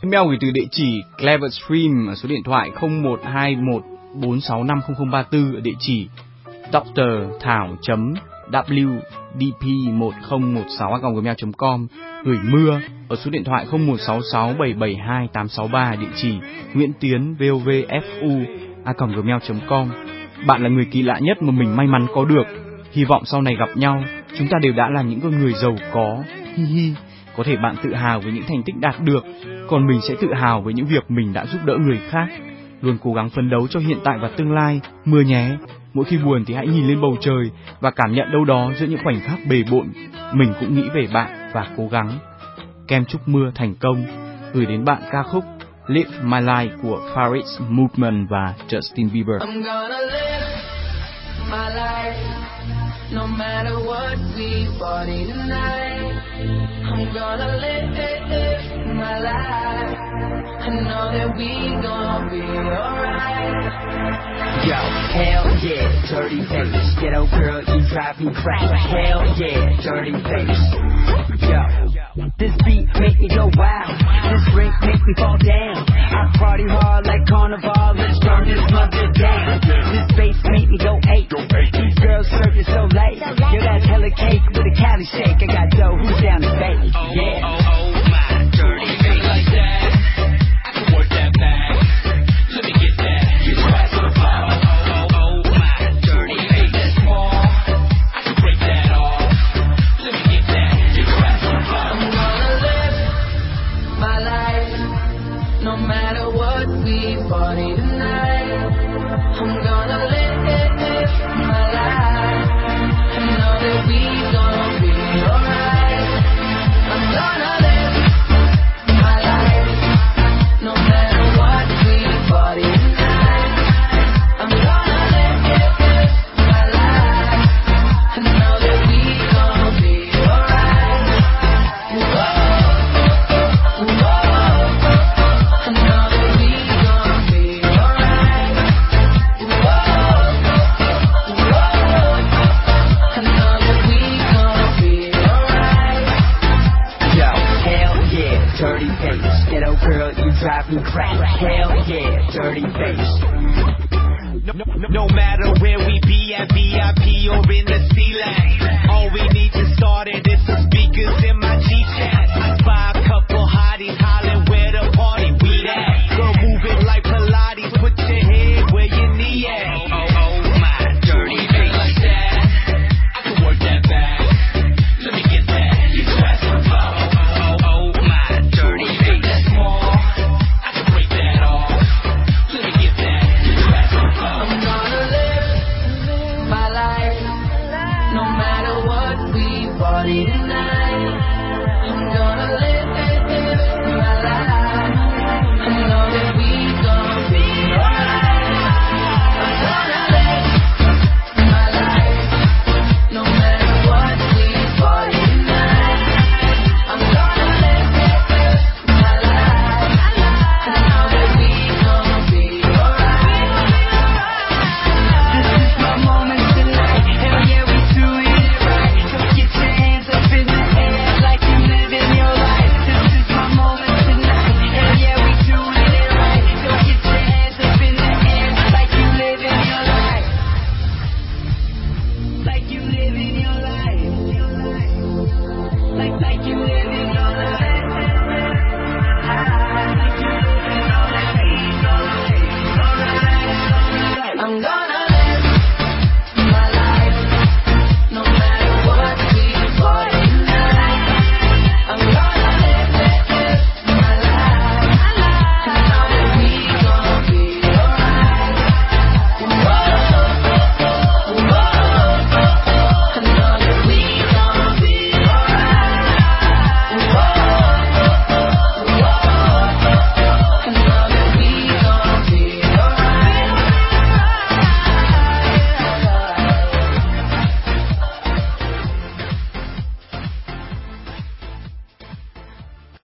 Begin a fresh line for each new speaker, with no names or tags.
Email gửi từ địa chỉ Cleverstream ở số điện thoại 0121465034, ở địa chỉ drthảo.wdp1016@gmail.com. Gửi mưa ở số điện thoại 0166772863, địa chỉ Nguyễn Tiến vovfu@gmail.com. Bạn là người kỳ lạ nhất mà mình may mắn có được. Hy vọng sau này gặp nhau, chúng ta đều đã là những con người giàu có. Hi hi. Có thể bạn tự hào với những thành tích đạt được, còn mình sẽ tự hào với những việc mình đã giúp đỡ người khác. Luôn cố gắng phấn đấu cho hiện tại và tương lai, mưa nhé. Mỗi khi buồn thì hãy nhìn lên bầu trời và cảm nhận đâu đó giữa những khoảnh khắc bề bộn, mình cũng nghĩ về bạn và cố gắng. Kem chúc mưa thành công, gửi đến bạn ca khúc Live My Life của Faris Movement và Justin Bieber.
I'm gonna live my life, no matter what we party tonight. I'm gonna live my life. I know that we gonna be alright.
Yo, hell yeah, dirty face. Ghetto girl, you drive me crazy. Hell yeah, dirty face. Yo, this beat make me go wild. This drink make me fall down. I party hard like carnival. Let's burn this mother down. This bass make me go eight. These girls serving so late. Yo, that's hella cake with a Cali shake. I got dough, who's down to bake? Yeah.
Oh, my dirty face like that. I can work that back. Let me get that. You try to the floor. Oh, my dirty face that's small. I can break that off. Let me get that. You try to the floor. I'm gonna live my life, no matter what we party tonight. I'm gonna live my life. I know that we gonna be alright. I'm gonna live my life, no matter what we party tonight. I'm gonna live my life. I know that we gonna be alright. Whoa, whoa, I know that we gonna be alright. Whoa, whoa, I know that we gonna be alright.
Yo, hell yeah, dirty face. Ghetto girl, you drive me crazy. Hell yeah, dirty face.
No matter where we be at VIP or in